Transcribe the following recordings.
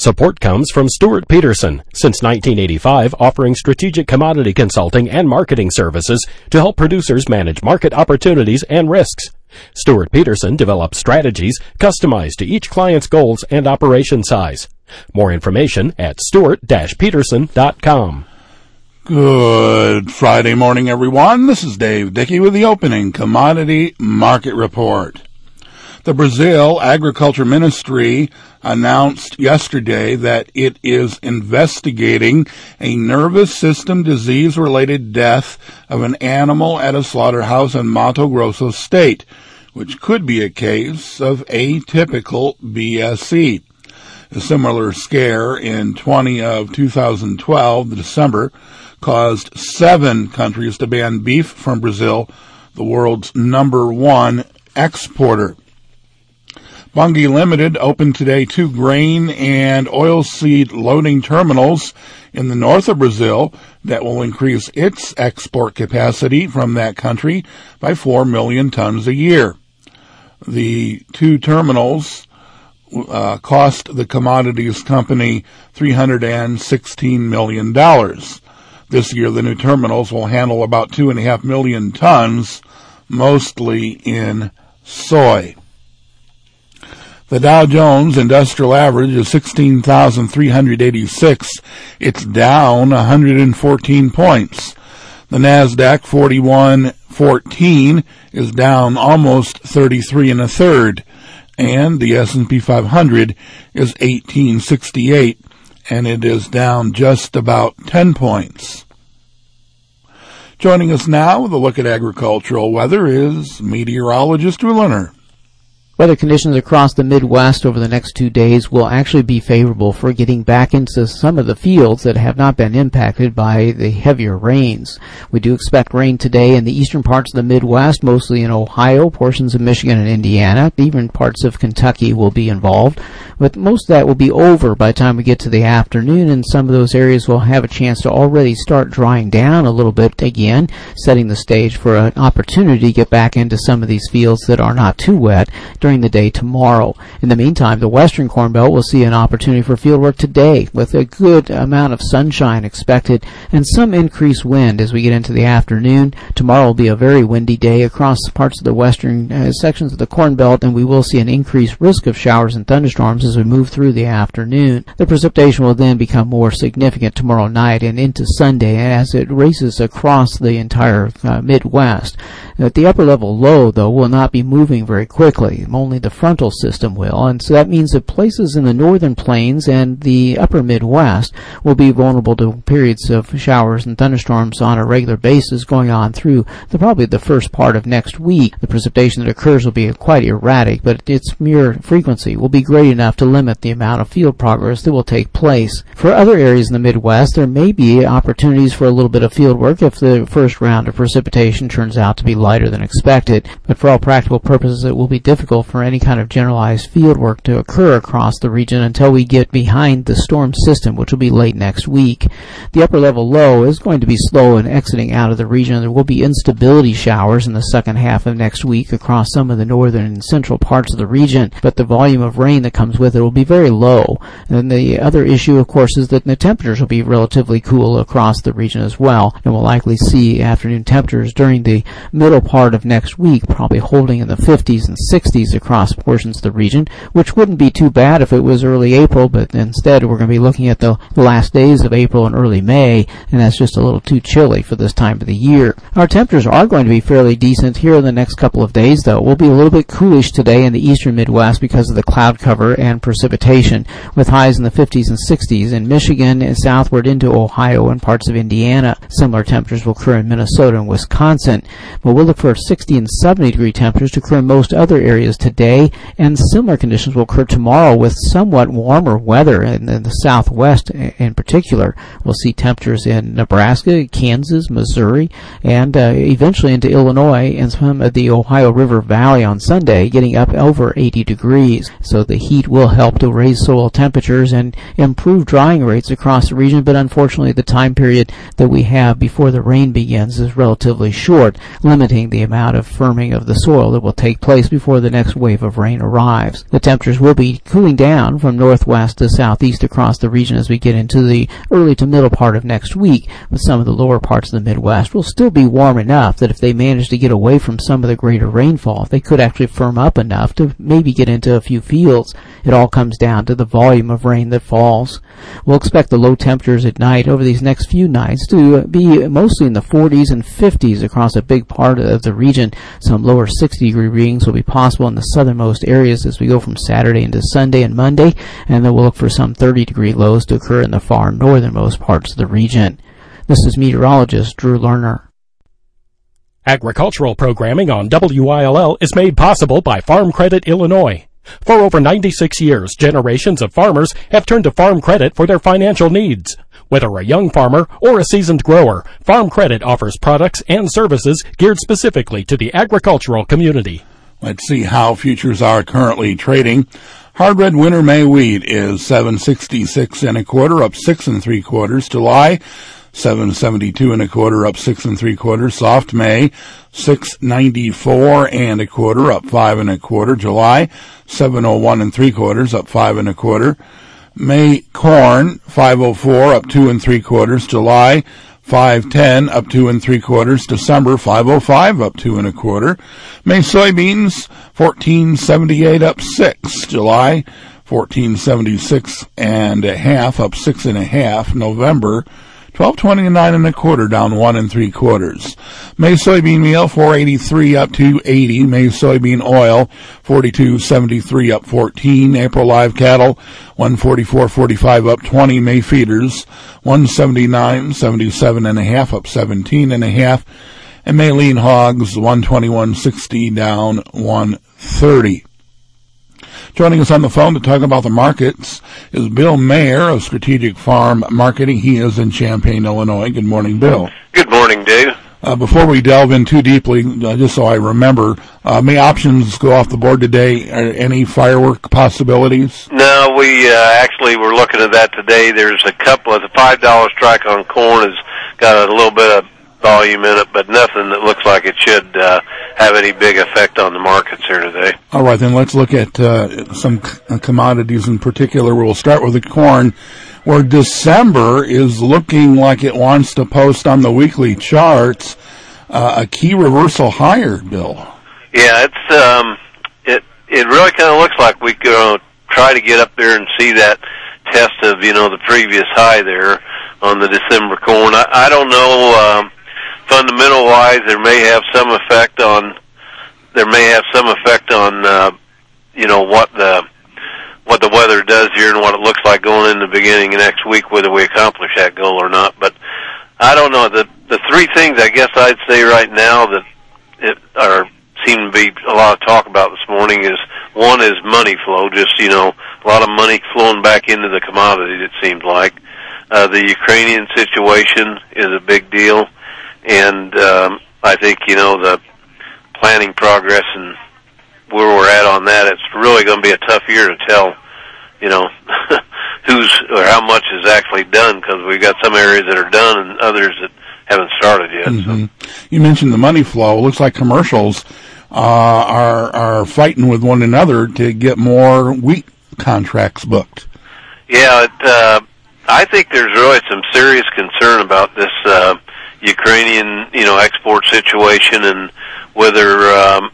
Support comes from Stuart Peterson, since 1985 offering strategic commodity consulting and marketing services to help producers manage market opportunities and risks. Stuart Peterson develops strategies customized to each client's goals and operation size. More information at stuart-peterson.com. Good Friday morning, everyone. This is Dave Dickey with the opening commodity market report. The Brazil Agriculture Ministry announced yesterday that it is investigating a nervous system disease-related death of an animal at a slaughterhouse in Mato Grosso state, which could be a case of atypical BSE. A similar scare in 2012, December, caused 7 countries to ban beef from Brazil, the world's #1 exporter. Bunge Limited opened today 2 grain and oilseed loading terminals in the north of Brazil that will increase its export capacity from that country by 4 million tons a year. The 2 terminals cost the commodities company $316 million. This year, the new terminals will handle about 2.5 million tons, mostly in soy. The Dow Jones Industrial Average is 16,386. It's down 114 points. The NASDAQ 4114 is down almost 33 1/3. And the S&P 500 is 1868, and it is down just about 10 points. Joining us now with a look at agricultural weather is meteorologist Drew Lerner. Weather conditions across the Midwest over the next 2 days will actually be favorable for getting back into some of the fields that have not been impacted by the heavier rains. We do expect rain today in the eastern parts of the Midwest, mostly in Ohio, portions of Michigan and Indiana. Even parts of Kentucky will be involved. But most of that will be over by the time we get to the afternoon, and some of those areas will have a chance to already start drying down a little bit again, setting the stage for an opportunity to get back into some of these fields that are not too wet during the day tomorrow. In the meantime, the western Corn Belt will see an opportunity for fieldwork today with a good amount of sunshine expected and some increased wind as we get into the afternoon. Tomorrow will be a very windy day across parts of the western sections of the Corn Belt, and we will see an increased risk of showers and thunderstorms as we move through the afternoon. The precipitation will then become more significant tomorrow night and into Sunday as it races across the entire Midwest. At the upper level low, though, will not be moving very quickly. Only the frontal system will, and so that means that places in the northern plains and the upper Midwest will be vulnerable to periods of showers and thunderstorms on a regular basis going on through probably the first part of next week. The precipitation that occurs will be quite erratic, but its mere frequency will be great enough to limit the amount of field progress that will take place. For other areas in the Midwest, there may be opportunities for a little bit of field work if the first round of precipitation turns out to be lighter than expected, but for all practical purposes it will be difficult for any kind of generalized field work to occur across the region until we get behind the storm system, which will be late next week. The upper level low is going to be slow in exiting out of the region. There will be instability showers in the second half of next week across some of the northern and central parts of the region, but the volume of rain that comes with it will be very low. And the other issue, of course, is that the temperatures will be relatively cool across the region as well, and we'll likely see afternoon temperatures during the middle part of next week probably holding in the 50s and 60s across portions of the region, which wouldn't be too bad if it was early April, but instead we're going to be looking at the last days of April and early May, and that's just a little too chilly for this time of the year. Our temperatures are going to be fairly decent here in the next couple of days, though. We'll be a little bit coolish today in the eastern Midwest because of the cloud cover and precipitation, with highs in the 50s and 60s in Michigan and southward into Ohio and parts of Indiana. Similar temperatures will occur in Minnesota and Wisconsin, but we'll look for 60 and 70 degree temperatures to occur in most other areas today, and similar conditions will occur tomorrow with somewhat warmer weather in the southwest in particular. We'll see temperatures in Nebraska, Kansas, Missouri, and eventually into Illinois and some of the Ohio River Valley on Sunday, getting up over 80 degrees. So the heat will help to raise soil temperatures and improve drying rates across the region, but unfortunately the time period that we have before the rain begins is relatively short, limiting the amount of firming of the soil that will take place before the next next wave of rain arrives. The temperatures will be cooling down from northwest to southeast across the region as we get into the early to middle part of next week, but some of the lower parts of the Midwest will still be warm enough that if they manage to get away from some of the greater rainfall, they could actually firm up enough to maybe get into a few fields. It all comes down to the volume of rain that falls. We'll expect the low temperatures at night over these next few nights to be mostly in the 40s and 50s across a big part of the region. Some lower 60-degree readings will be possible in the southernmost areas as we go from Saturday into Sunday and Monday, and then we'll look for some 30-degree lows to occur in the far northernmost parts of the region. This is meteorologist Drew Lerner. Agricultural programming on WILL is made possible by Farm Credit Illinois. For over 96 years, generations of farmers have turned to Farm Credit for their financial needs. Whether a young farmer or a seasoned grower, Farm Credit offers products and services geared specifically to the agricultural community. Let's see how futures are currently trading. Hard red winter May wheat is $7.66 1/4, up 6 3/4. July, $7.72 1/4, up 6 3/4. Soft May, $6.94 1/4, up 5 1/4. July, $7.01 3/4, up 5 1/4. May corn, $5.04, up 2 3/4. July, $5.10, up 2 3/4. December, $5.05, up 2 1/4. May soybeans, $14.78, up 6. July, $14.76 1/2, up 6 1/2. November, $12.29 1/4, down 1 3/4. May soybean meal, $4.83, up 2.80. May soybean oil, $42.73, up 14. April live cattle, $144.45, up 20. May feeders, $179.77 1/2, up 17 1/2. And May lean hogs, $121.60, down 130. Joining us on the phone to talk about the markets is Bill Mayer of Strategic Farm Marketing. He is in Champaign, Illinois. Good morning, Bill. Good morning, Dave. Before we delve in too deeply, just so I remember, may options go off the board today? Any firework possibilities? No, we actually were looking at that today. There's a couple of the $5 strike on corn has got a little bit of volume in it, but nothing that looks like it should have any big effect on the markets here today. All right, then let's look at some commodities in particular. We'll start with the corn, where December is looking like it wants to post on the weekly charts a key reversal higher, Bill. Yeah, it really kind of looks like we could try to get up there and see that test of the previous high there on the December corn. I don't know. Fundamental wise, there may have some effect on what the weather does here and what it looks like going in the beginning of next week, whether we accomplish that goal or not. But I don't know. The three things I guess I'd say right now that seem to be a lot of talk about this morning is, one is money flow, just a lot of money flowing back into the commodities, it seems like. The Ukrainian situation is a big deal. And I think, the planning progress and where we're at on that, it's really going to be a tough year to tell, who's or how much is actually done, because we've got some areas that are done and others that haven't started yet. Mm-hmm. So. You mentioned the money flow. It looks like commercials are fighting with one another to get more wheat contracts booked. Yeah, I think there's really some serious concern about this Ukrainian, export situation, and whether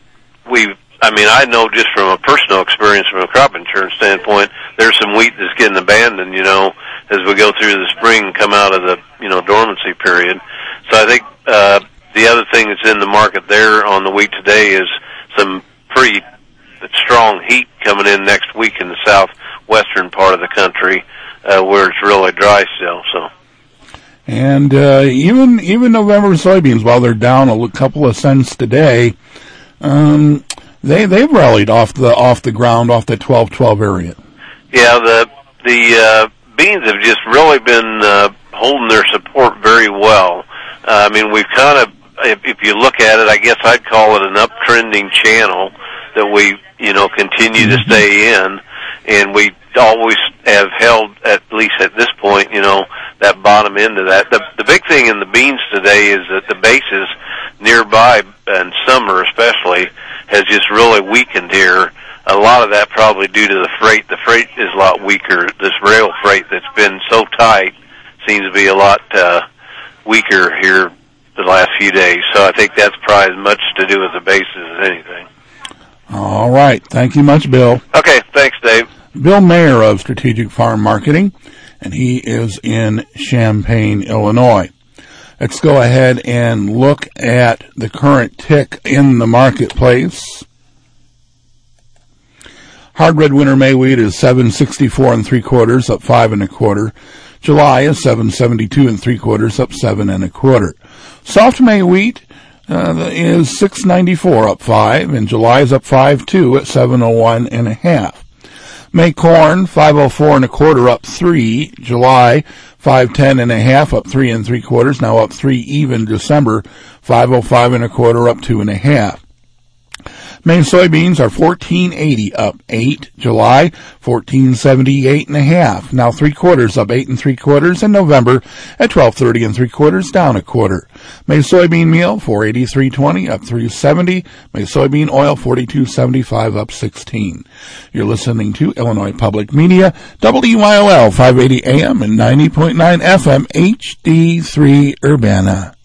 I know just from a personal experience from a crop insurance standpoint, there's some wheat that's getting abandoned, as we go through the spring and come out of the, dormancy period. So I think the other thing that's in the market there on the wheat today is some pretty strong heat coming in next week in the southwestern part of the country, where it's really dry still, so. And even November soybeans, while they're down a couple of cents today, they've rallied off the ground, off the 12.12 area. Yeah, the beans have just really been holding their support very well. We've kind of, if you look at it, I guess I'd call it an uptrending channel that we continue to stay in, and we always have held, at least at this point, that bottom end of that. The big thing in the beans today is that the basis nearby and summer especially has just really weakened here. A lot of that probably due to the freight. The freight is a lot weaker. This rail freight that's been so tight seems to be a lot weaker here the last few days. So I think that's probably as much to do with the basis as anything. All right. Thank you much, Bill. Okay. Thanks, Dave. Bill Mayer of Strategic Farm Marketing, and he is in Champaign, Illinois. Let's go ahead and look at the current tick in the marketplace. Hard red winter May wheat is 7.64 3/4, up 5 1/4. July is 7.72 3/4, up 7 1/4. Soft May wheat is 6.94, up 5, and July is up 5.2 at 7.01 1/2. May corn 5.04 1/4, up 3. July 5.10 1/2, up 3 3/4. Now up 3 even. December 5.05 1/4, up 2 1/2. May soybeans are 14.80, up 8. July 14.78 1/2. Now 3/4, up 8 3/4. And November at 12.30 3/4, down 1/4. May soybean meal 483.20, up 3.70. May soybean oil 42.75, up 16. You're listening to Illinois Public Media, WIOL 580 AM and 90.9 FM HD3 Urbana.